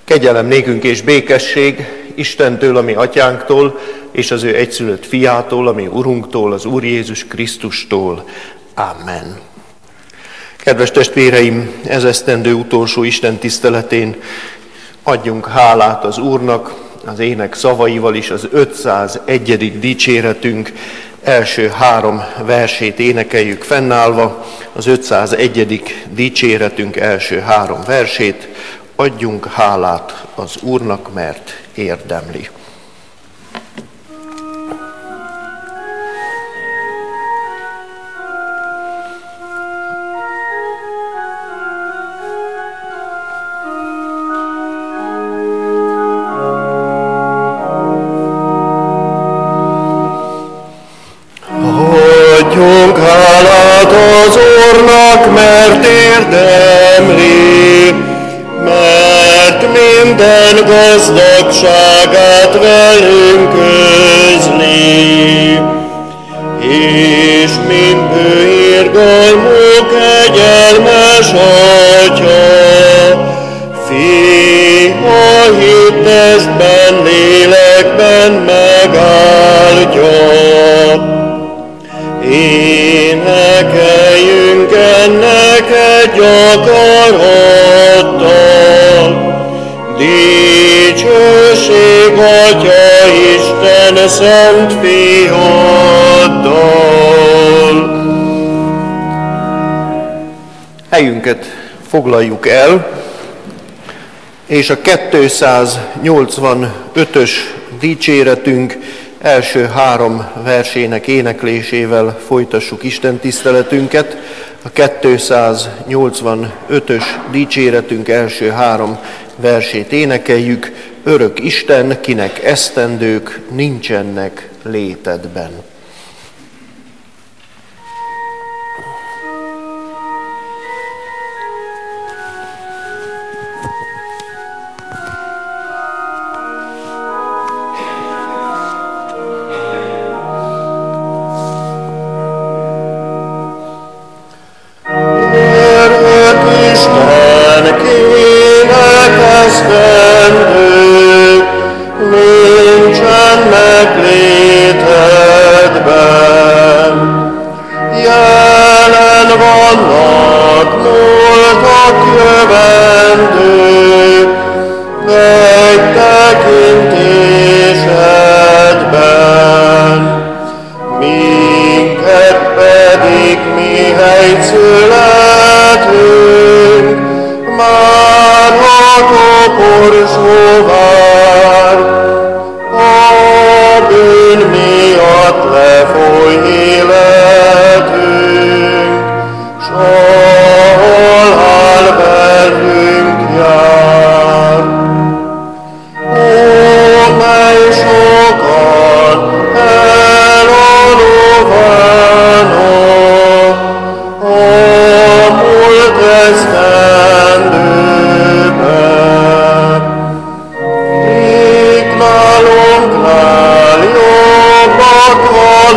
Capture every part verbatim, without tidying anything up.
Kegyelem nékünk és békesség Istentől, a mi atyánktól, és az ő egyszülött fiától, a mi Urunktól, az Úr Jézus Krisztustól. Amen. Kedves testvéreim, ez esztendő utolsó Isten tiszteletén adjunk hálát az Úrnak, az ének szavaival is az ötszázegyedik dicséretünk első három versét énekeljük fennállva, az ötszázegyedik dicséretünk első három versét. Adjunk hálát az Úrnak, mert érdemli. Adjunk hálát az Úrnak, mert érdemli, mert minden gazdagságát velünk közli, és mind ő irgalmú kegyelmes Atya, Fia hittestben, lélekben megáldja. Énekeljünk ennek egy akarattal, dicsőség Atya Isten szent Fiaddal. Helyünket foglaljuk el, és a kétszáznyolcvanötös dicséretünk első három versének éneklésével folytassuk Isten tiszteletünket. A kétszáznyolcvanötös dicséretünk első három versét énekeljük. Örök Isten, kinek esztendők nincsenek létedben. Nálunk nál jobbak van.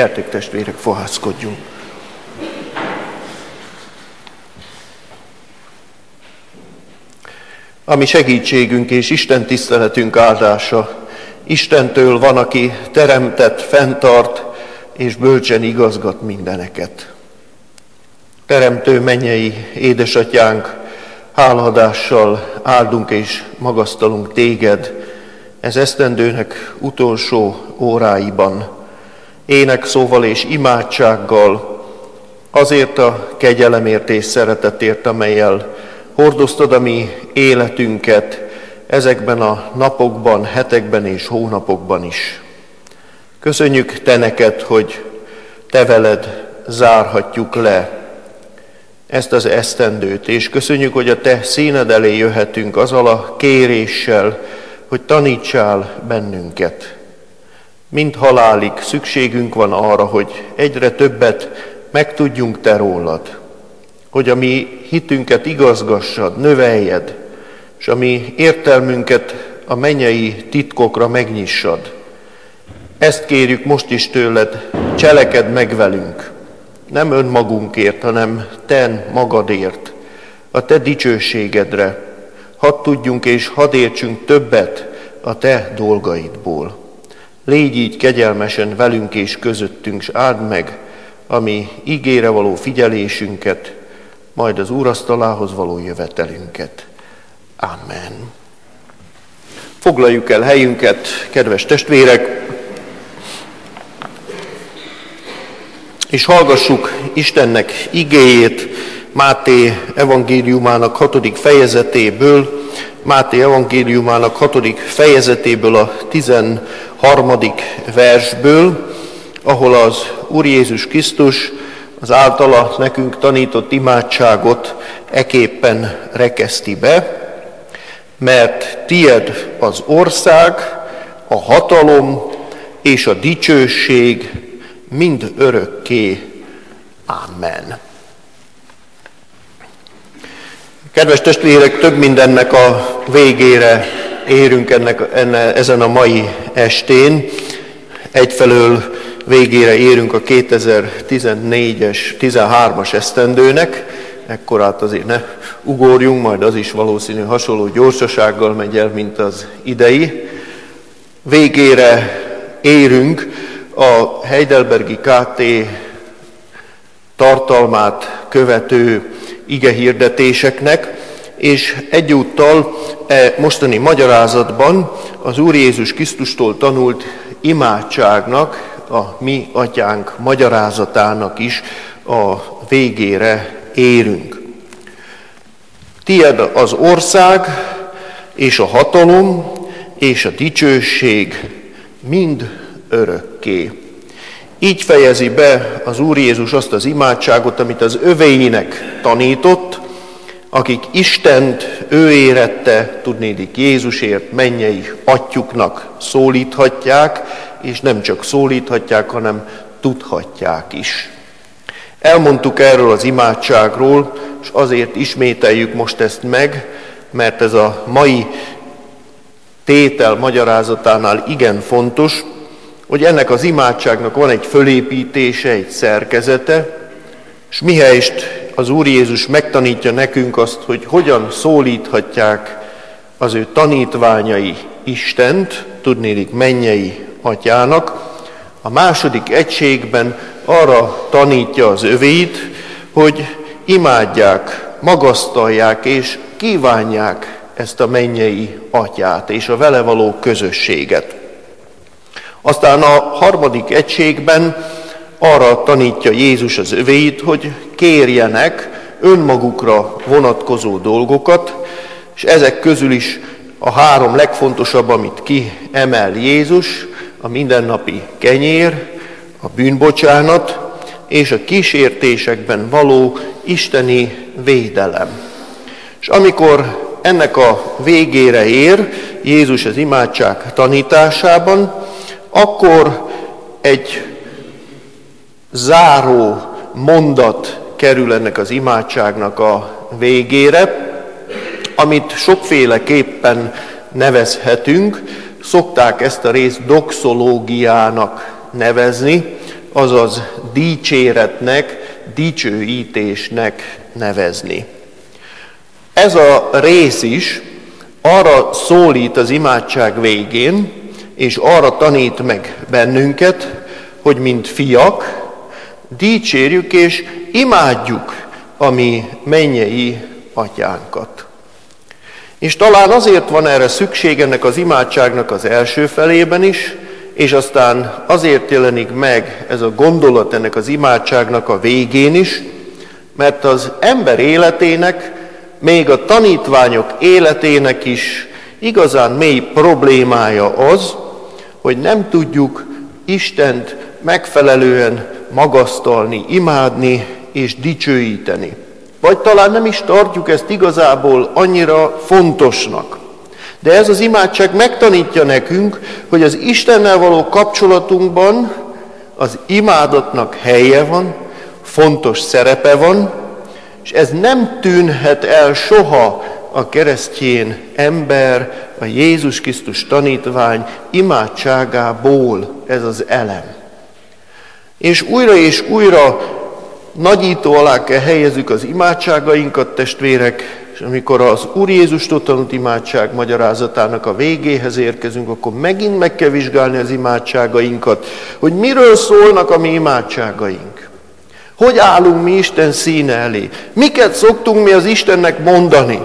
Gyertek testvérek, fohászkodjunk. Ami segítségünk és Isten tiszteletünk áldása Istentől van, aki teremtett, fenntart és bölcsen igazgat mindeneket. Teremtő mennyei édesatyánk, hálaadással áldunk és magasztalunk téged ez esztendőnek utolsó óráiban, énekszóval és imádsággal, azért a kegyelemért és szeretetért, amellyel hordoztad a mi életünket ezekben a napokban, hetekben és hónapokban is. Köszönjük te neked, hogy te veled zárhatjuk le ezt az esztendőt, és köszönjük, hogy a te színed elé jöhetünk azzal a kéréssel, hogy tanítsál bennünket. Mind halálig szükségünk van arra, hogy egyre többet megtudjunk te rólad, hogy a mi hitünket igazgassad, növeljed, és a mi értelmünket a mennyei titkokra megnyissad. Ezt kérjük most is tőled, cselekedd meg velünk, nem önmagunkért, hanem te magadért, a te dicsőségedre. Hadd tudjunk és hadd értsünk többet a te dolgaidból. Légy így kegyelmesen velünk és közöttünk, s áld meg a mi ígére való figyelésünket, majd az úrasztalához való jövetelünket. Amen. Foglaljuk el helyünket, kedves testvérek, és hallgassuk Istennek igéjét Máté evangéliumának hatodik fejezetéből, Máté evangéliumának hatodik fejezetéből a tizenharmadik versből, ahol az Úr Jézus Krisztus az általa nekünk tanított imádságot eképpen rekeszti be, mert tied az ország, a hatalom és a dicsőség mind örökké. Amen. Kedves testvérek, több mindennek a végére érünk ennek, enne, ezen a mai estén. Egyfelől végére érünk a kétezer-tizennégyes, tizenhármas esztendőnek, ekkorát azért ne ugorjunk, majd az is valószínű hasonló gyorsasággal megy el, mint az idei. Végére érünk a Heidelbergi ká té tartalmát követő igehirdetéseknek, és egyúttal e mostani magyarázatban az Úr Jézus Krisztustól tanult imádságnak, a mi atyánk magyarázatának is a végére érünk. Tied az ország, és a hatalom, és a dicsőség mind örökké. Így fejezi be az Úr Jézus azt az imádságot, amit az övéinek tanított, akik Istent ő érette, tudnélik Jézusért mennyei atyuknak szólíthatják, és nem csak szólíthatják, hanem tudhatják is. Elmondtuk erről az imádságról, és azért ismételjük most ezt meg, mert ez a mai tétel magyarázatánál igen fontos, hogy ennek az imádságnak van egy fölépítése, egy szerkezete, és mihelyest az Úr Jézus megtanítja nekünk azt, hogy hogyan szólíthatják az ő tanítványai Istent, tudnélik mennyei atyának, a második egységben arra tanítja az övéit, hogy imádják, magasztalják és kívánják ezt a mennyei atyát és a vele való közösséget. Aztán a harmadik egységben arra tanítja Jézus az övéit, hogy kérjenek önmagukra vonatkozó dolgokat, és ezek közül is a három legfontosabb, amit kiemel Jézus, a mindennapi kenyér, a bűnbocsánat és a kísértésekben való isteni védelem. És amikor ennek a végére ér Jézus az imádság tanításában, akkor egy záró mondat kerül ennek az imádságnak a végére, amit sokféleképpen nevezhetünk. Szokták ezt a részt doxológiának nevezni, azaz dicséretnek, dicsőítésnek nevezni. Ez a rész is arra szólít az imádság végén, és arra tanít meg bennünket, hogy mint fiak dicsérjük és imádjuk a mi mennyei atyánkat. És talán azért van erre szükség ennek az imádságnak az első felében is, és aztán azért jelenik meg ez a gondolat ennek az imádságnak a végén is, mert az ember életének, még a tanítványok életének is igazán mély problémája az, hogy nem tudjuk Istent megfelelően magasztalni, imádni és dicsőíteni. Vagy talán nem is tartjuk ezt igazából annyira fontosnak. De ez az imádság megtanítja nekünk, hogy az Istennel való kapcsolatunkban az imádatnak helye van, fontos szerepe van, és ez nem tűnhet el soha a keresztjén ember, a Jézus Krisztus tanítvány imádságából ez az elem. És újra és újra nagyító alá kell helyezzük az imádságainkat, testvérek, és amikor az Úr Jézustól tanult imádság magyarázatának a végéhez érkezünk, akkor megint meg kell vizsgálni az imádságainkat, hogy miről szólnak a mi imádságaink. Hogy állunk mi Isten színe elé? Miket szoktunk mi az Istennek mondani?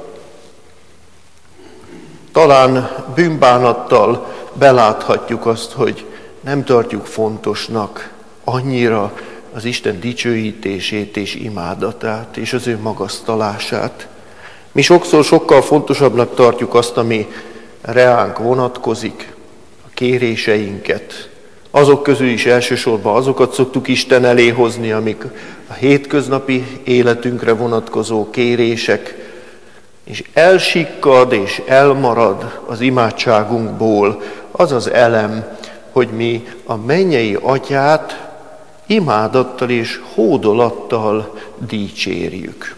Talán bűnbánattal beláthatjuk azt, hogy nem tartjuk fontosnak annyira az Isten dicsőítését és imádatát, és az ő magasztalását. Mi sokszor sokkal fontosabbnak tartjuk azt, ami reánk vonatkozik, a kéréseinket. Azok közül is elsősorban azokat szoktuk Isten elé hozni, amik a hétköznapi életünkre vonatkozó kérések, és elsikkad és elmarad az imádságunkból az az elem, hogy mi a mennyei atyát imádattal és hódolattal dicsérjük.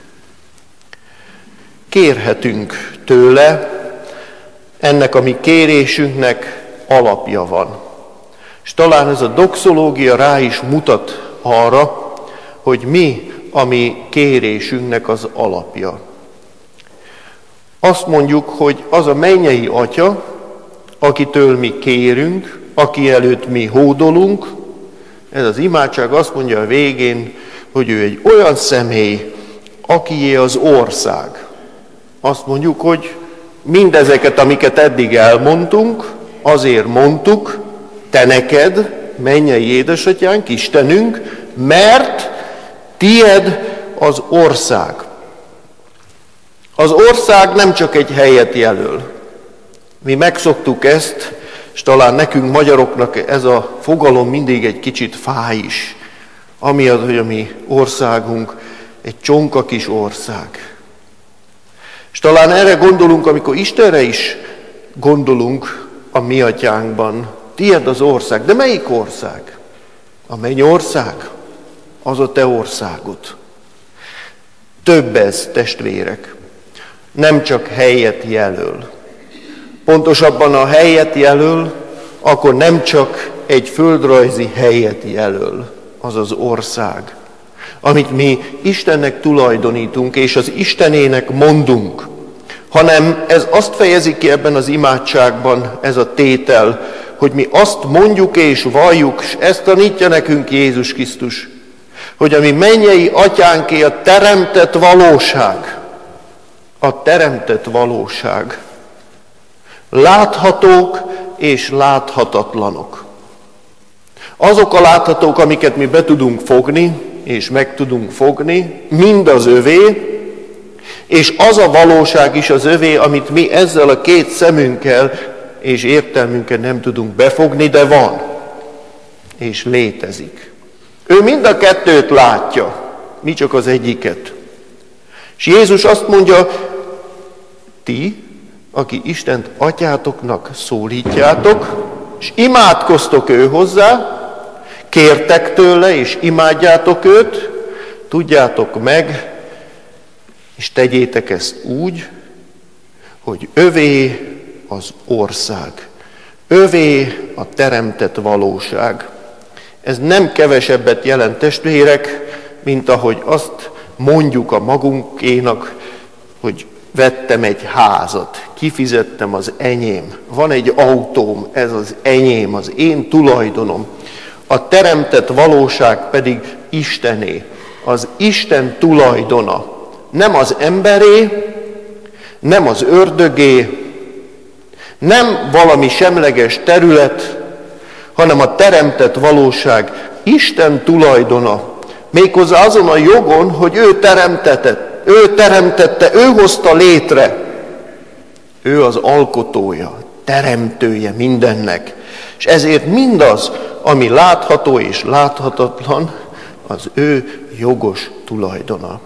Kérhetünk tőle, ennek a mi kérésünknek alapja van. És talán ez a doxológia rá is mutat arra, hogy mi a mi kérésünknek az alapja. Azt mondjuk, hogy az a mennyei Atya, akitől mi kérünk, aki előtt mi hódolunk, ez az imádság azt mondja a végén, hogy ő egy olyan személy, akié az ország. Azt mondjuk, hogy mindezeket, amiket eddig elmondtunk, azért mondtuk, te neked, mennyei édesatyánk, Istenünk, mert tied az ország. Az ország nem csak egy helyet jelöl. Mi megszoktuk ezt, és talán nekünk magyaroknak ez a fogalom mindig egy kicsit fáj is. Amiatt, hogy a mi országunk egy csonka kis ország. És talán erre gondolunk, amikor Istenre is gondolunk a mi atyánkban. Tied az ország. De melyik ország? A mennyország? Az a te országod. Több ez, testvérek. Nem csak helyet jelöl. Pontosabban a helyet jelöl, akkor nem csak egy földrajzi helyet jelöl, az az ország, amit mi Istennek tulajdonítunk, és az Istenének mondunk, hanem ez azt fejezi ki ebben az imádságban, ez a tétel, hogy mi azt mondjuk és valljuk, és ezt tanítja nekünk Jézus Krisztus, hogy a mi mennyei atyánké a teremtett valóság, a teremtett valóság, láthatók és láthatatlanok. Azok a láthatók, amiket mi be tudunk fogni, és meg tudunk fogni, mind az övé, és az a valóság is az övé, amit mi ezzel a két szemünkkel és értelmünkkel nem tudunk befogni, de van, és létezik. Ő mind a kettőt látja, mi csak az egyiket. És Jézus azt mondja, ti, aki Istent atyátoknak szólítjátok, és imádkoztok ő hozzá, kértek tőle, és imádjátok őt, tudjátok meg, és tegyétek ezt úgy, hogy övé az ország, övé a teremtett valóság. Ez nem kevesebbet jelent, testvérek, mint ahogy azt mondjuk a magunkénak, hogy vettem egy házat, kifizettem, az enyém, van egy autóm, ez az enyém, az én tulajdonom. A teremtett valóság pedig Istené, az Isten tulajdona. Nem az emberé, nem az ördögé, nem valami semleges terület, hanem a teremtett valóság Isten tulajdona. Méghozzá azon a jogon, hogy ő teremtette, ő teremtette, ő hozta létre. Ő az alkotója, teremtője mindennek. És ezért mindaz, ami látható és láthatatlan, az ő jogos tulajdona.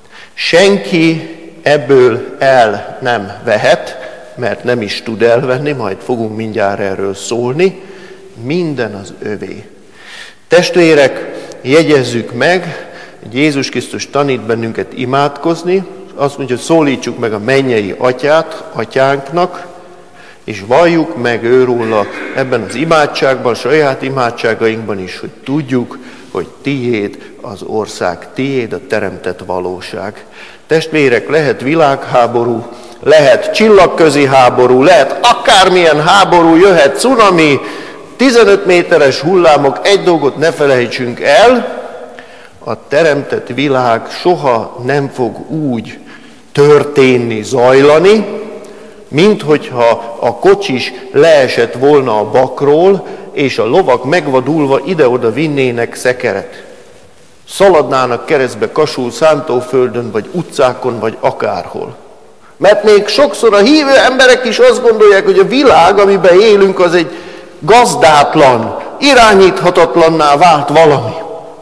Senki ebből el nem vehet, mert nem is tud elvenni, majd fogunk mindjárt erről szólni, minden az övé. Testvérek, jegyezzük meg, hogy Jézus Krisztus tanít bennünket imádkozni, azt mondja, hogy szólítsuk meg a mennyei atyát, atyánknak, és valljuk meg őróla ebben az imádságban, saját imádságainkban is, hogy tudjuk, hogy tiéd az ország, tiéd a teremtett valóság. Testvérek, lehet világháború, lehet csillagközi háború, lehet akármilyen háború, jöhet cunami, tizenöt méteres hullámok, egy dolgot ne felejtsünk el, a teremtett világ soha nem fog úgy történni, zajlani, mint hogyha a kocsis leesett volna a bakról, és a lovak megvadulva ide-oda vinnének szekeret. Szaladnának keresztbe Kasul, Szántóföldön, vagy utcákon, vagy akárhol. Mert még sokszor a hívő emberek is azt gondolják, hogy a világ, amiben élünk, az egy gazdátlan, irányíthatatlanná vált valami.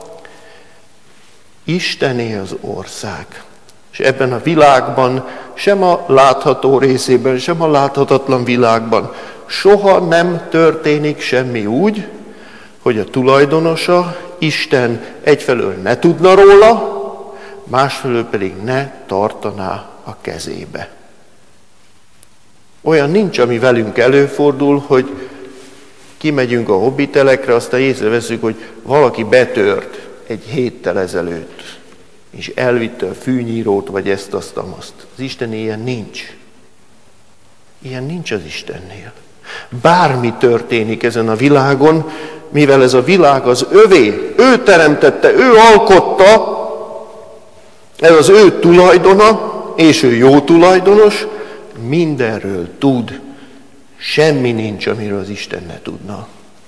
Istené az ország. És ebben a világban, sem a látható részében, sem a láthatatlan világban soha nem történik semmi úgy, hogy a tulajdonosa, Isten egyfelől ne tudna róla, másfelől pedig ne tartaná a kezébe. Olyan nincs, ami velünk előfordul, hogy kimegyünk a hobbitelekre, aztán észreveszünk, hogy valaki betört egy héttel ezelőtt, és elvitte a fűnyírót, vagy ezt, azt, azt. Az Isten ilyen nincs. Ilyen nincs az Istennél. Bármi történik ezen a világon, mivel ez a világ az övé, ő teremtette, ő alkotta, ez az ő tulajdona, és ő jó tulajdonos, mindenről tud. Semmi nincs, amiről az Isten ne tudna.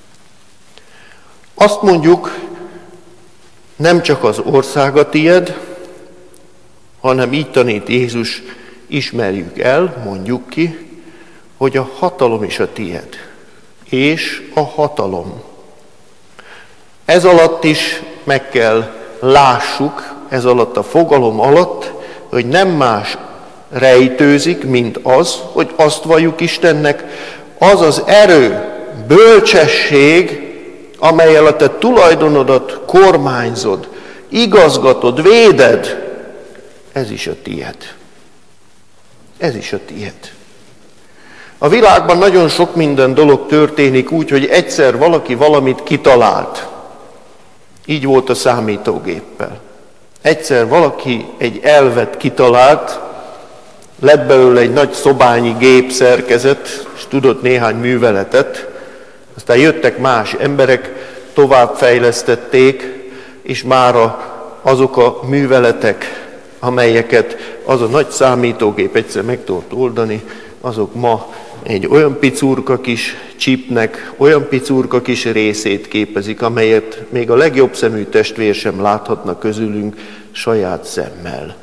Azt mondjuk, nem csak az ország a tied, hanem így tanít Jézus, ismerjük el, mondjuk ki, hogy a hatalom is a tied. És a hatalom. Ez alatt is meg kell lássuk, ez alatt a fogalom alatt, hogy nem más rejtőzik, mint az, hogy azt valljuk Istennek, az az erő, bölcsesség, amellyel a te tulajdonodat kormányzod, igazgatod, véded, ez is a tied. Ez is a tied. A világban nagyon sok minden dolog történik úgy, hogy egyszer valaki valamit kitalált. Így volt a számítógéppel. Egyszer valaki egy elvet kitalált, lett belőle egy nagy szobányi gépszerkezet, és tudott néhány műveletet, aztán jöttek más emberek, továbbfejlesztették, és mára azok a műveletek, amelyeket az a nagy számítógép egyszer meg tudott oldani, azok ma egy olyan picurka kis csipnek, olyan picurka kis részét képezik, amelyet még a legjobb szemű testvér sem láthatna közülünk saját szemmel.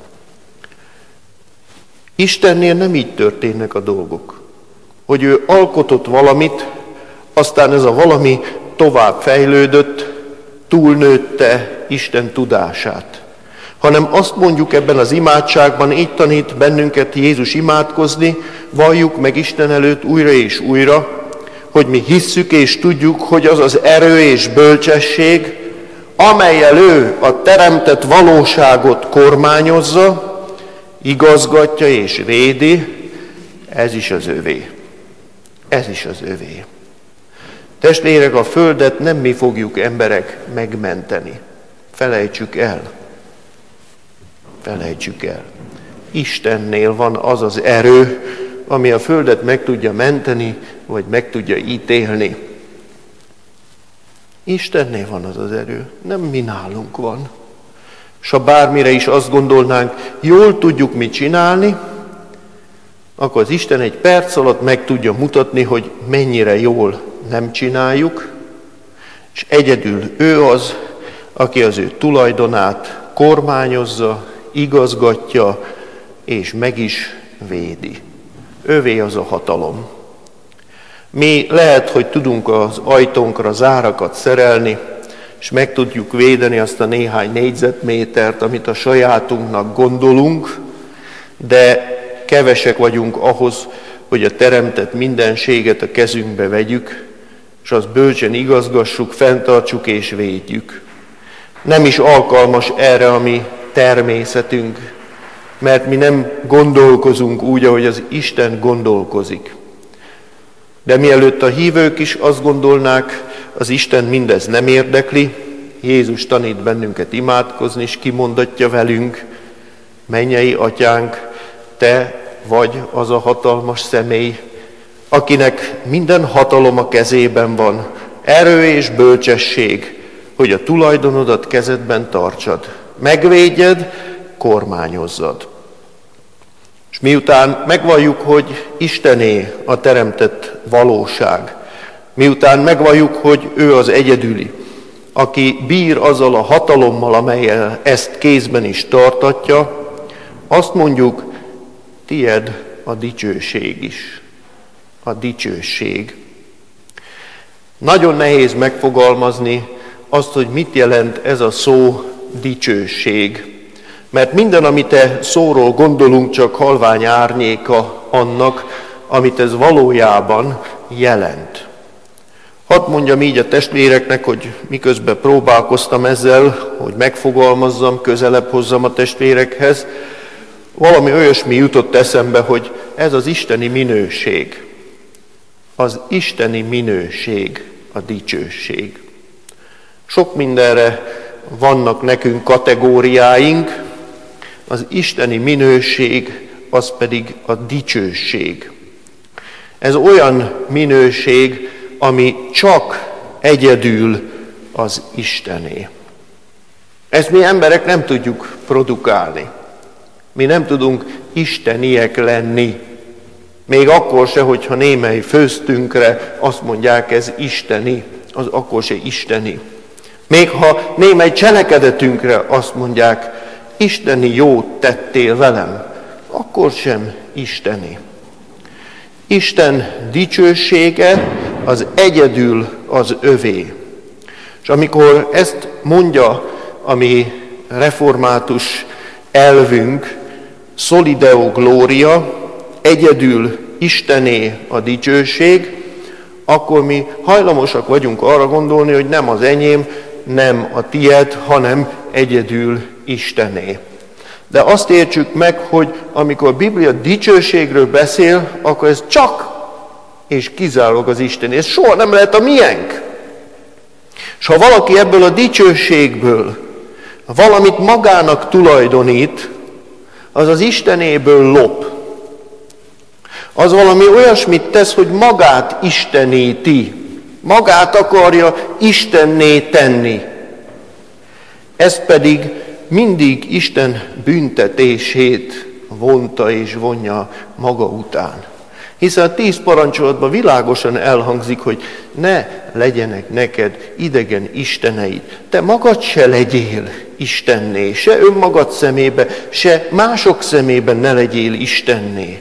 Istennél nem így történnek a dolgok, hogy ő alkotott valamit, aztán ez a valami tovább fejlődött, túlnőtte Isten tudását. Hanem azt mondjuk ebben az imádságban, így tanít bennünket Jézus imádkozni, valljuk meg Isten előtt újra és újra, hogy mi hisszük és tudjuk, hogy az az erő és bölcsesség, amellyel ő a teremtett valóságot kormányozza, igazgatja és védi, ez is az övé. Ez is az övé. Testvérek, a földet nem mi fogjuk emberek megmenteni. Felejtsük el. Felejtsük el. Istennél van az az erő, ami a földet meg tudja menteni, vagy meg tudja ítélni. Istennél van az az erő, nem mi nálunk van. S ha bármire is azt gondolnánk, jól tudjuk mit csinálni, akkor az Isten egy perc alatt meg tudja mutatni, hogy mennyire jól nem csináljuk, és egyedül ő az, aki az ő tulajdonát kormányozza, igazgatja, és meg is védi. Ővé az a hatalom. Mi lehet, hogy tudunk az ajtónkra zárakat szerelni, és meg tudjuk védeni azt a néhány négyzetmétert, amit a sajátunknak gondolunk, de kevesek vagyunk ahhoz, hogy a teremtett mindenséget a kezünkbe vegyük, és azt bölcsen igazgassuk, fenntartsuk és védjük. Nem is alkalmas erre a mi természetünk, mert mi nem gondolkozunk úgy, ahogy az Isten gondolkozik. De mielőtt a hívők is azt gondolnák, az Isten mindez nem érdekli, Jézus tanít bennünket imádkozni, és kimondatja velünk, mennyei atyánk, te vagy az a hatalmas személy, akinek minden hatalom a kezében van, erő és bölcsesség, hogy a tulajdonodat kezedben tartsad, megvédjed, kormányozzad. És miután megvalljuk, hogy Istené a teremtett valóság, miután megvalljuk, hogy ő az egyedüli, aki bír azzal a hatalommal, amellyel ezt kézben is tartatja, azt mondjuk, tied a dicsőség is. A dicsőség. Nagyon nehéz megfogalmazni azt, hogy mit jelent ez a szó dicsőség. Mert minden, amit e szóról gondolunk, csak halvány árnyéka annak, amit ez valójában jelent. Hadd mondjam így a testvéreknek, hogy miközben próbálkoztam ezzel, hogy megfogalmazzam, közelebb hozzam a testvérekhez, valami olyasmi jutott eszembe, hogy ez az isteni minőség. Az isteni minőség, a dicsőség. Sok mindenre vannak nekünk kategóriáink, az isteni minőség, az pedig a dicsőség. Ez olyan minőség, ami csak egyedül az Istené. Ezt mi emberek nem tudjuk produkálni. Mi nem tudunk isteniek lenni. Még akkor se, hogyha némely főztünkre azt mondják, ez isteni, az akkor se isteni. Még ha némely cselekedetünkre azt mondják, isteni jót tettél velem, akkor sem isteni. Isten dicsősége az egyedül az övé. És amikor ezt mondja a mi református elvünk, soli deo gloria, egyedül Istené a dicsőség, akkor mi hajlamosak vagyunk arra gondolni, hogy nem az enyém, nem a tied, hanem egyedül Istené. De azt értsük meg, hogy amikor a Biblia dicsőségről beszél, akkor ez csak és kizárólag az Istené. Ez soha nem lehet a miénk. És ha valaki ebből a dicsőségből valamit magának tulajdonít, az az Istenéből lop. Az valami olyasmit tesz, hogy magát isteníti. Magát akarja istenné tenni. Ez pedig mindig Isten büntetését vonta és vonja maga után. Hiszen a tíz parancsolatban világosan elhangzik, hogy ne legyenek neked idegen isteneid. Te magad se legyél istenné, se önmagad szemébe, se mások szemében ne legyél istenné.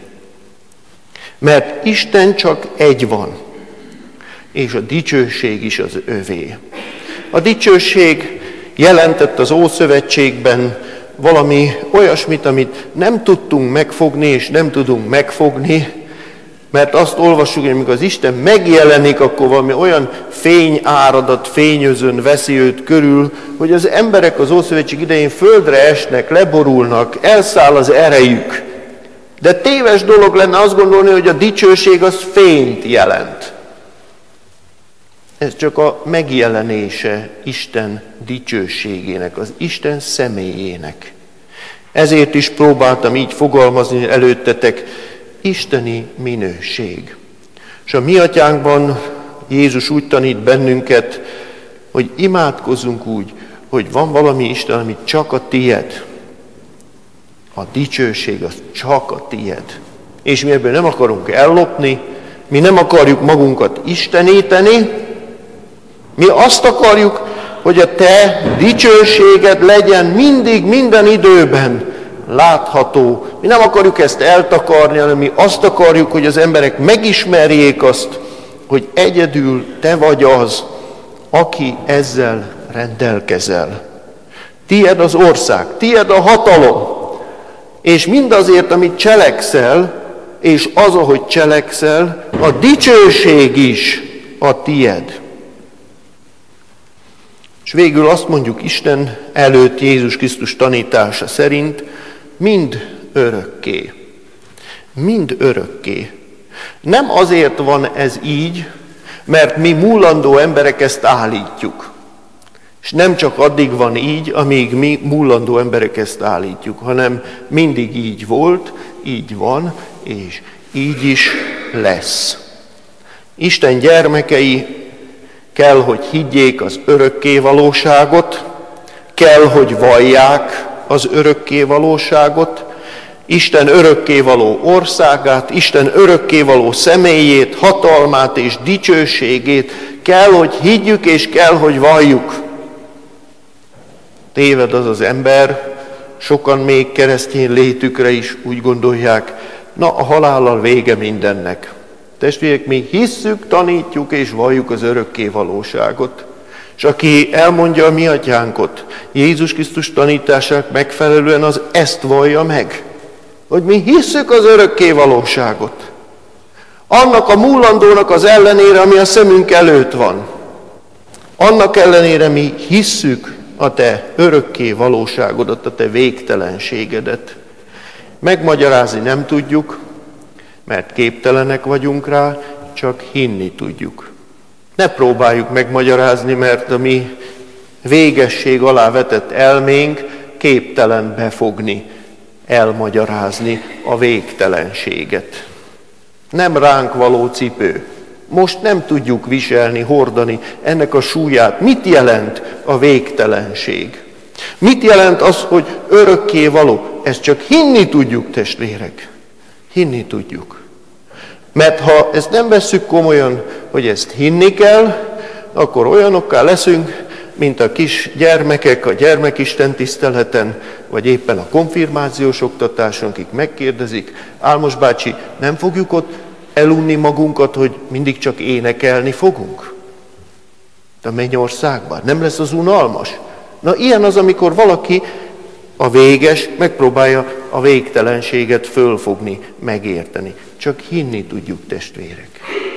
Mert Isten csak egy van, és a dicsőség is az övé. A dicsőség jelentett az Ószövetségben valami olyasmit, amit nem tudtunk megfogni, és nem tudunk megfogni, mert azt olvassuk, hogy amikor az Isten megjelenik, akkor valami olyan fényáradat, fényözön veszi őt körül, hogy az emberek az Ószövetség idején földre esnek, leborulnak, elszáll az erejük. De téves dolog lenne azt gondolni, hogy a dicsőség az fényt jelent. Ez csak a megjelenése Isten dicsőségének, az Isten személyének. Ezért is próbáltam így fogalmazni előttetek, isteni minőség. És a mi atyánkban Jézus úgy tanít bennünket, hogy imádkozzunk úgy, hogy van valami Isten, ami csak a tied. A dicsőség az csak a tied. És mi ebből nem akarunk ellopni, mi nem akarjuk magunkat isteníteni, mi azt akarjuk, hogy a te dicsőséged legyen mindig, minden időben látható. Mi nem akarjuk ezt eltakarni, hanem mi azt akarjuk, hogy az emberek megismerjék azt, hogy egyedül te vagy az, aki ezzel rendelkezel. Tied az ország, tied a hatalom, és mindazért, amit cselekszel, és az, ahogy cselekszel, a dicsőség is a tied. És végül azt mondjuk Isten előtt Jézus Krisztus tanítása szerint, mind örökké. Mind örökké. Nem azért van ez így, mert mi múlandó emberek ezt állítjuk. És nem csak addig van így, amíg mi múlandó emberek ezt állítjuk, hanem mindig így volt, így van, és így is lesz. Isten gyermekei kell, hogy higgyék az örökké valóságot, kell, hogy vallják az örökké valóságot, Isten örökkévaló országát, Isten örökkévaló személyét, hatalmát és dicsőségét kell, hogy higgyük és kell, hogy valljuk. Téved az az ember, sokan még keresztény létükre is úgy gondolják, na a halállal vége mindennek. Testvérek, mi hisszük, tanítjuk és valljuk az örökké valóságot. És aki elmondja a mi atyánkot, Jézus Krisztus tanítását megfelelően, az ezt vallja meg. Hogy mi hisszük az örökké valóságot. Annak a múlandónak az ellenére, ami a szemünk előtt van. Annak ellenére mi hisszük a te örökké valóságodat, a te végtelenségedet. Megmagyarázni nem tudjuk, mert képtelenek vagyunk rá, csak hinni tudjuk. Ne próbáljuk megmagyarázni, mert a mi végesség alá vetett elménk képtelen befogni, elmagyarázni a végtelenséget. Nem ránk való cipő. Most nem tudjuk viselni, hordani ennek a súlyát. Mit jelent a végtelenség? Mit jelent az, hogy örökké való? Ezt csak hinni tudjuk, testvérek. Hinni tudjuk. Mert ha ezt nem vesszük komolyan, hogy ezt hinni kell, akkor olyanokká leszünk, mint a kis gyermekek a gyermekisten tiszteleten, vagy éppen a konfirmációs oktatáson, akik megkérdezik, Álmos bácsi, nem fogjuk ott elunni magunkat, hogy mindig csak énekelni fogunk? De a mennyországban nem lesz az unalmas? Na ilyen az, amikor valaki, a véges, megpróbálja a végtelenséget fölfogni, megérteni. Csak hinni tudjuk, testvérek.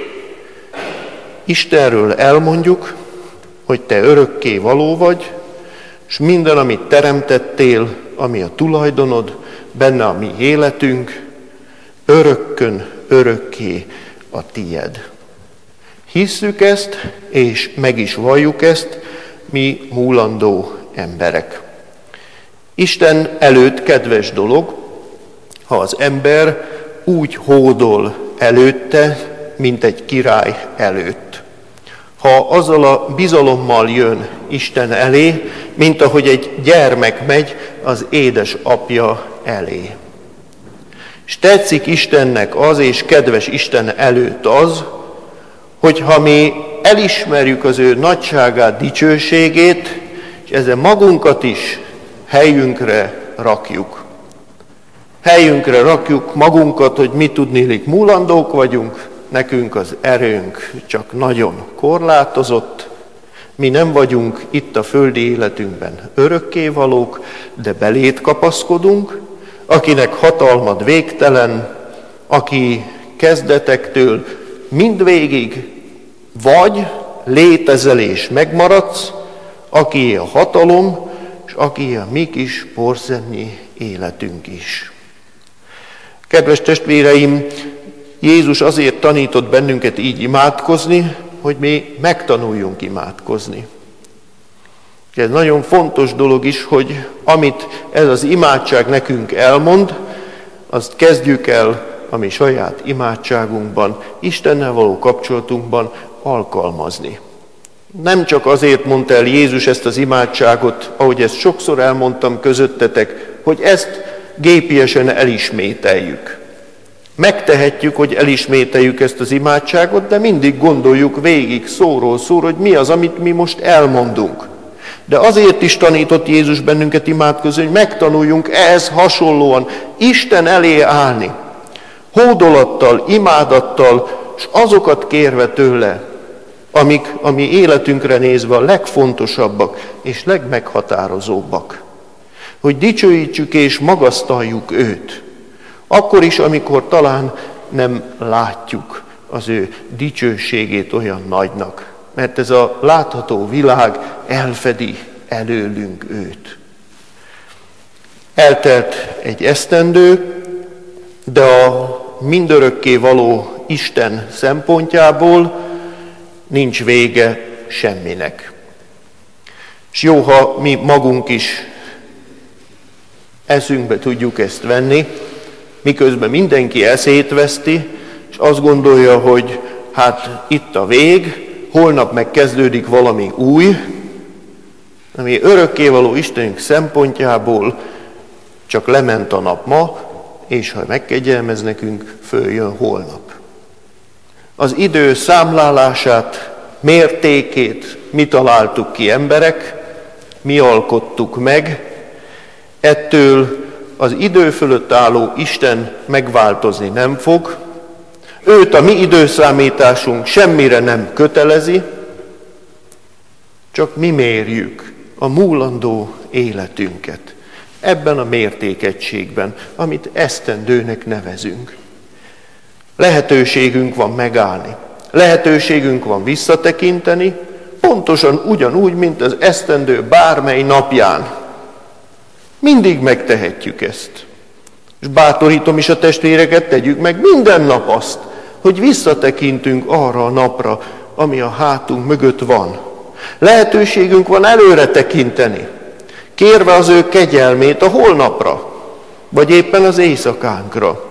Istenről elmondjuk, hogy te örökké való vagy, és minden, amit teremtettél, ami a tulajdonod, benne a mi életünk, örökkön, örökké a tied. Hisszük ezt, és meg is valljuk ezt, mi múlandó emberek. Isten előtt kedves dolog, ha az ember úgy hódol előtte, mint egy király előtt. Ha azzal a bizalommal jön Isten elé, mint ahogy egy gyermek megy az édesapja elé. És tetszik Istennek az, és kedves Isten előtt az, hogyha mi elismerjük az ő nagyságát, dicsőségét, és ezzel magunkat is helyünkre rakjuk. Helyünkre rakjuk magunkat, hogy mi tudnélik múlandók vagyunk, nekünk az erőnk csak nagyon korlátozott, mi nem vagyunk itt a földi életünkben örökkévalók, de belét kapaszkodunk, akinek hatalmad végtelen, aki kezdetektől mindvégig vagy létezel és megmaradsz, aki a hatalom, és aki a mi kis porszemnyi életünk is. Kedves testvéreim, Jézus azért tanított bennünket így imádkozni, hogy mi megtanuljunk imádkozni. Ez nagyon fontos dolog is, hogy amit ez az imádság nekünk elmond, azt kezdjük el a mi saját imádságunkban, Istennel való kapcsolatunkban alkalmazni. Nem csak azért mondta el Jézus ezt az imádságot, ahogy ezt sokszor elmondtam közöttetek, hogy ezt gépiesen elismételjük. Megtehetjük, hogy elismételjük ezt az imádságot, de mindig gondoljuk végig szóról szóra, hogy mi az, amit mi most elmondunk. De azért is tanított Jézus bennünket imádkozni, hogy megtanuljunk ehhez hasonlóan Isten elé állni, hódolattal, imádattal, és azokat kérve tőle, amik a mi életünkre nézve a legfontosabbak és legmeghatározóbbak. Hogy dicsőítsük és magasztaljuk őt. Akkor is, amikor talán nem látjuk az ő dicsőségét olyan nagynak. Mert ez a látható világ elfedi előlünk őt. Eltelt egy esztendő, de a mindörökké való Isten szempontjából nincs vége semminek. És jó, ha mi magunk is eszünkbe tudjuk ezt venni, miközben mindenki eszét veszti, és azt gondolja, hogy hát itt a vég, holnap megkezdődik valami új, ami örökkévaló Istenünk szempontjából csak lement a nap ma, és ha megkegyelmez nekünk, följön holnap. Az idő számlálását, mértékét mi találtuk ki emberek, mi alkottuk meg, ettől az idő fölött álló Isten megváltozni nem fog, őt a mi időszámításunk semmire nem kötelezi, csak mi mérjük a múlandó életünket ebben a mértékegységben, amit esztendőnek nevezünk. Lehetőségünk van megállni, lehetőségünk van visszatekinteni, pontosan ugyanúgy, mint az esztendő bármely napján. Mindig megtehetjük ezt. És bátorítom is a testvéreket, tegyük meg minden nap azt, hogy visszatekintünk arra a napra, ami a hátunk mögött van. Lehetőségünk van előre tekinteni, kérve az ő kegyelmét a holnapra, vagy éppen az éjszakánkra.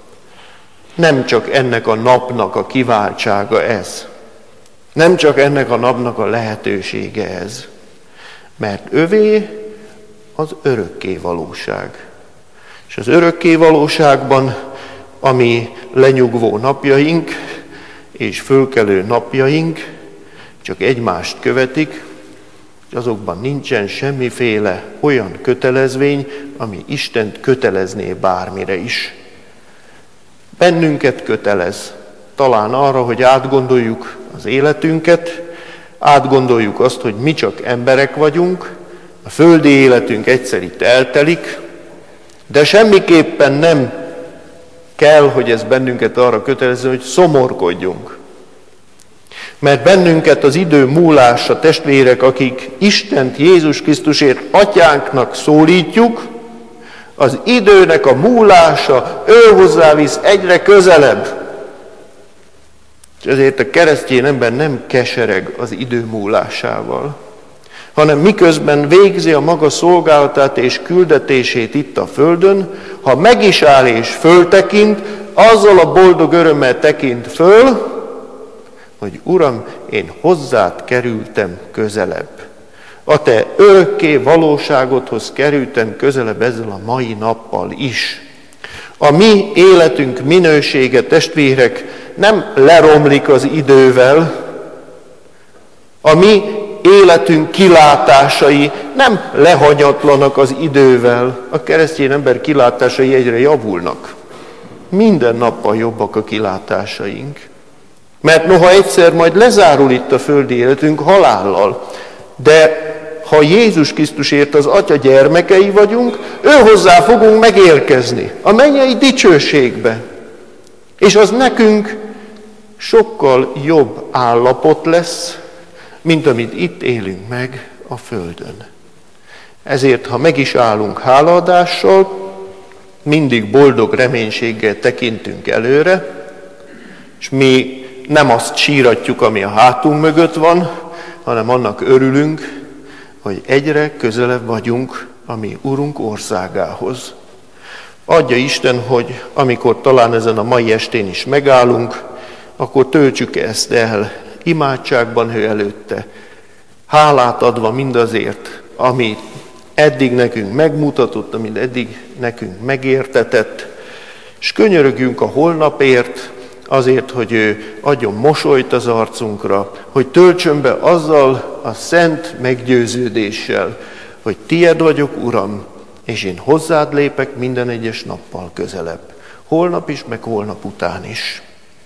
Nem csak ennek a napnak a kiváltsága ez. Nem csak ennek a napnak a lehetősége ez. Mert övé az örökké valóság. És az örökké valóságban, ami lenyugvó napjaink és fölkelő napjaink csak egymást követik, és azokban nincsen semmiféle olyan kötelezvény, ami Istent kötelezné bármire is. Bennünket kötelez talán arra, hogy átgondoljuk az életünket, átgondoljuk azt, hogy mi csak emberek vagyunk, a földi életünk egyszer itt eltelik, de semmiképpen nem kell, hogy ez bennünket arra kötelezze, hogy szomorkodjunk. Mert bennünket az idő múlása, testvérek, akik Istent Jézus Krisztusért atyánknak szólítjuk, az időnek a múlása ő hozzávisz egyre közelebb. És ezért a keresztény ember nem kesereg az idő múlásával, hanem miközben végzi a maga szolgálatát és küldetését itt a földön, ha meg is áll és föltekint, azzal a boldog örömmel tekint föl, hogy Uram, én hozzád kerültem közelebb. A te örökké valóságodhoz kerültem közelebb ezzel a mai nappal is. A mi életünk minősége, testvérek, nem leromlik az idővel, a mi életünk kilátásai nem lehanyatlanak az idővel. A keresztény ember kilátásai egyre javulnak. Minden nappal jobbak a kilátásaink. Mert noha egyszer majd lezárul itt a földi életünk halállal, de ha Jézus Krisztusért az Atya gyermekei vagyunk, ő hozzá fogunk megérkezni a mennyei dicsőségbe. És az nekünk sokkal jobb állapot lesz, mint amit itt élünk meg a földön. Ezért, ha meg is állunk hálaadással, mindig boldog reménységgel tekintünk előre, és mi nem azt síratjuk, ami a hátunk mögött van, hanem annak örülünk, hogy egyre közelebb vagyunk a mi Urunk országához. Adja Isten, hogy amikor talán ezen a mai estén is megállunk, akkor töltsük ezt el imádságban ő előtte, hálát adva mindazért, amit eddig nekünk megmutatott, amit eddig nekünk megértetett, és könyörögjünk a holnapért, azért, hogy ő adjon mosolyt az arcunkra, hogy töltsön be azzal a szent meggyőződéssel, hogy tied vagyok, Uram, és én hozzád lépek minden egyes nappal közelebb. Holnap is, meg holnap után is.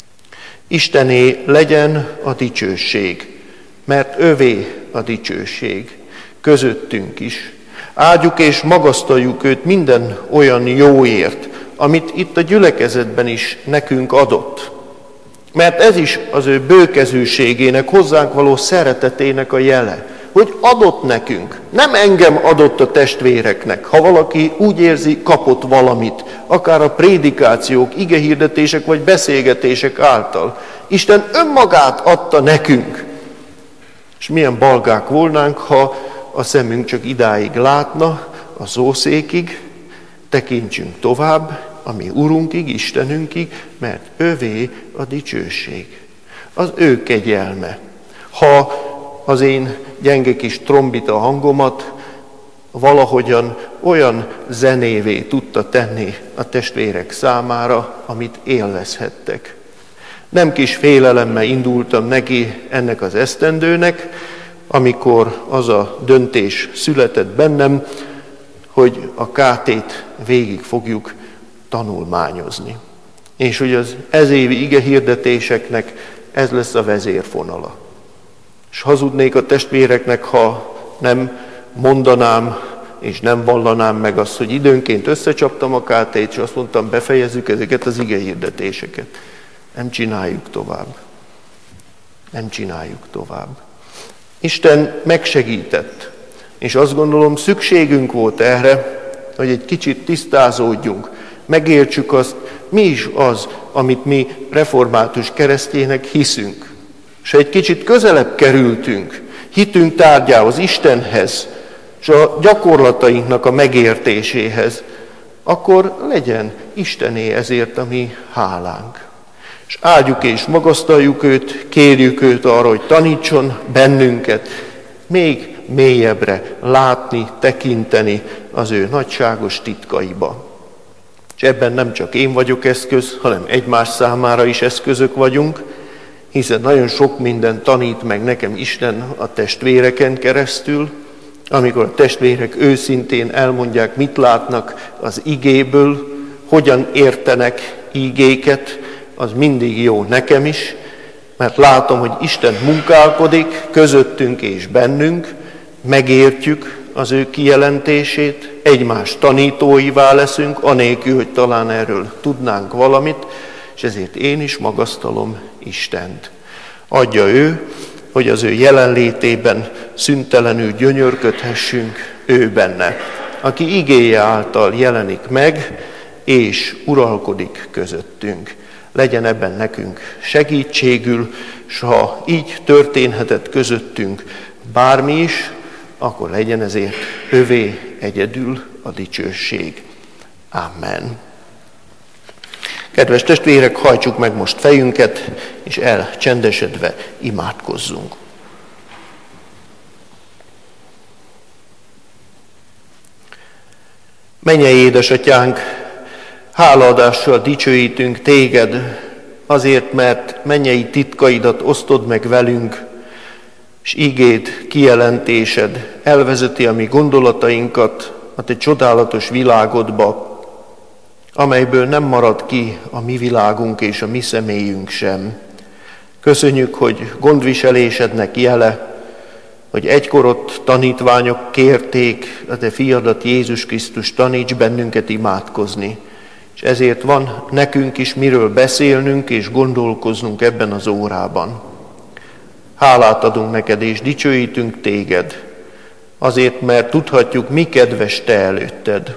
Istené legyen a dicsőség, mert övé a dicsőség, közöttünk is. Áldjuk és magasztaljuk őt minden olyan jóért, amit itt a gyülekezetben is nekünk adott. Mert ez is az ő bőkezűségének, hozzánk való szeretetének a jele, hogy adott nekünk, nem engem adott a testvéreknek. Ha valaki úgy érzi, kapott valamit, akár a prédikációk, igehirdetések vagy beszélgetések által, Isten önmagát adta nekünk. És milyen balgák volnánk, ha a szemünk csak idáig látna, a szószékig, tekintsünk tovább, a mi Urunkig, Istenünkig, mert övé a dicsőség. Az ő kegyelme. Ha az én gyenge kis trombita hangomat valahogyan olyan zenévé tudta tenni a testvérek számára, amit élvezhettek. Nem kis félelemmel indultam neki ennek az esztendőnek, amikor az a döntés született bennem, hogy a ká tét végig fogjuk tanulmányozni. És hogy az ezévi igehirdetéseknek ez lesz a vezérfonala. És hazudnék a testvéreknek, ha nem mondanám és nem vallanám meg azt, hogy időnként összecsaptam a ká tét, és azt mondtam, befejezzük ezeket az igehirdetéseket. Nem csináljuk tovább. Nem csináljuk tovább. Isten megsegített, és azt gondolom, szükségünk volt erre, hogy egy kicsit tisztázódjunk, megértsük azt, mi is az, amit mi református keresztjének hiszünk. És egy kicsit közelebb kerültünk hitünk tárgyához, Istenhez, és a gyakorlatainknak a megértéséhez, akkor legyen Istené ezért a mi hálánk. És áldjuk és magasztaljuk őt, kérjük őt arra, hogy tanítson bennünket még mélyebbre látni, tekinteni az ő nagyságos titkaiba. És ebben nem csak én vagyok eszköz, hanem egymás számára is eszközök vagyunk, hiszen nagyon sok minden tanít meg nekem Isten a testvéreken keresztül, amikor a testvérek őszintén elmondják, mit látnak az igéből, hogyan értenek igéket, az mindig jó nekem is, mert látom, hogy Isten munkálkodik közöttünk és bennünk, megértjük az ő kijelentését, egymás tanítóivá leszünk, anélkül, hogy talán erről tudnánk valamit, és ezért én is magasztalom Istent. Adja ő, hogy az ő jelenlétében szüntelenül gyönyörködhessünk ő benne, aki igéje által jelenik meg, és uralkodik közöttünk. Legyen ebben nekünk segítségül, s ha így történhetett közöttünk bármi is, akkor legyen ezért övé egyedül a dicsőség. Amen. Kedves testvérek, hajtsuk meg most fejünket, és elcsendesedve imádkozzunk. Mennyei édesatyánk, hálaadással dicsőítünk téged, azért, mert mennyei titkaidat osztod meg velünk, és igéd, kijelentésed elvezeti a mi gondolatainkat a te csodálatos világodba, amelyből nem marad ki a mi világunk és a mi személyünk sem. Köszönjük, hogy gondviselésednek jele, hogy egykor ott tanítványok kérték a te fiadat, Jézus Krisztus, taníts bennünket imádkozni. És ezért van nekünk is miről beszélnünk és gondolkoznunk ebben az órában. Hálát adunk neked és dicsőítünk téged, azért, mert tudhatjuk, mi kedves te előtted.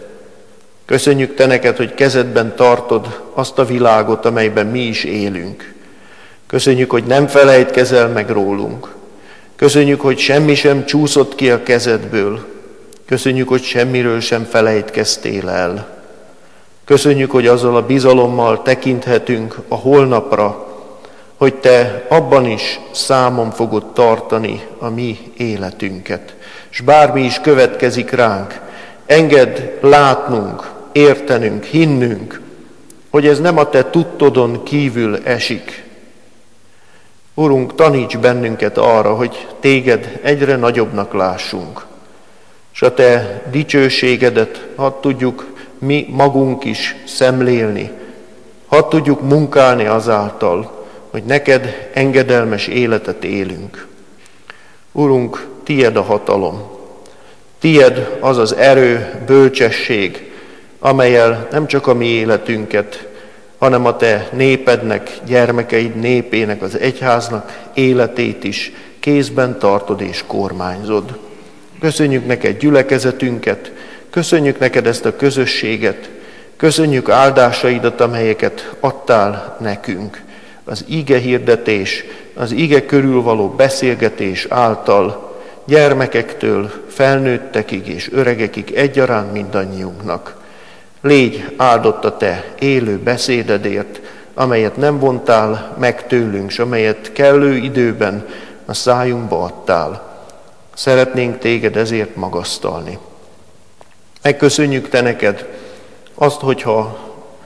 Köszönjük te neked, hogy kezedben tartod azt a világot, amelyben mi is élünk. Köszönjük, hogy nem felejtkezel meg rólunk. Köszönjük, hogy semmi sem csúszott ki a kezedből. Köszönjük, hogy semmiről sem felejtkeztél el. Köszönjük, hogy azzal a bizalommal tekinthetünk a holnapra, hogy te abban is számon fogod tartani a mi életünket. És bármi is következik ránk, engedd látnunk, értenünk, hinnünk, hogy ez nem a te tudtodon kívül esik. Urunk, taníts bennünket arra, hogy téged egyre nagyobbnak lássunk, és a te dicsőségedet hadd tudjuk mi magunk is szemlélni, hadd tudjuk munkálni azáltal, hogy neked engedelmes életet élünk. Urunk, tied a hatalom, tied az az erő, bölcsesség, amellyel nem csak a mi életünket, hanem a te népednek, gyermekeid népének, az egyháznak életét is kézben tartod és kormányzod. Köszönjük neked gyülekezetünket, köszönjük neked ezt a közösséget, köszönjük áldásaidat, amelyeket adtál nekünk. Az ige hirdetés, az ige körül való beszélgetés által gyermekektől felnőttekig és öregekig egyaránt mindannyiunknak. Légy áldott a te élő beszédedért, amelyet nem vontál meg tőlünk, s amelyet kellő időben a szájunkba adtál. Szeretnénk téged ezért magasztalni. Megköszönjük te neked azt, hogyha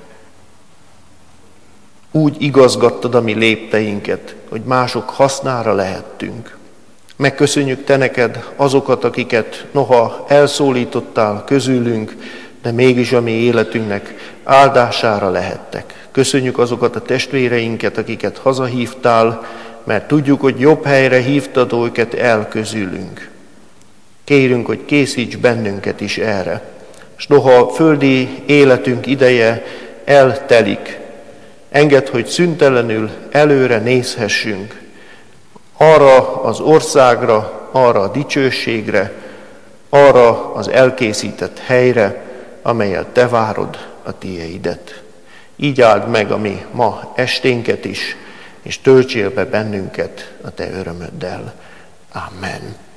úgy igazgattad a mi lépteinket, hogy mások hasznára lehettünk. Megköszönjük te neked azokat, akiket noha elszólítottál közülünk, de mégis a mi életünknek áldására lehettek. Köszönjük azokat a testvéreinket, akiket hazahívtál, mert tudjuk, hogy jobb helyre hívtad őket el közülünk. Kérünk, hogy készíts bennünket is erre. És noha földi életünk ideje eltelik, engedd, hogy szüntelenül előre nézhessünk arra az országra, arra a dicsőségre, arra az elkészített helyre, amellyel te várod a tieidet. Így áld meg a mi ma esténket is, és töltsél be bennünket a te örömöddel. Amen.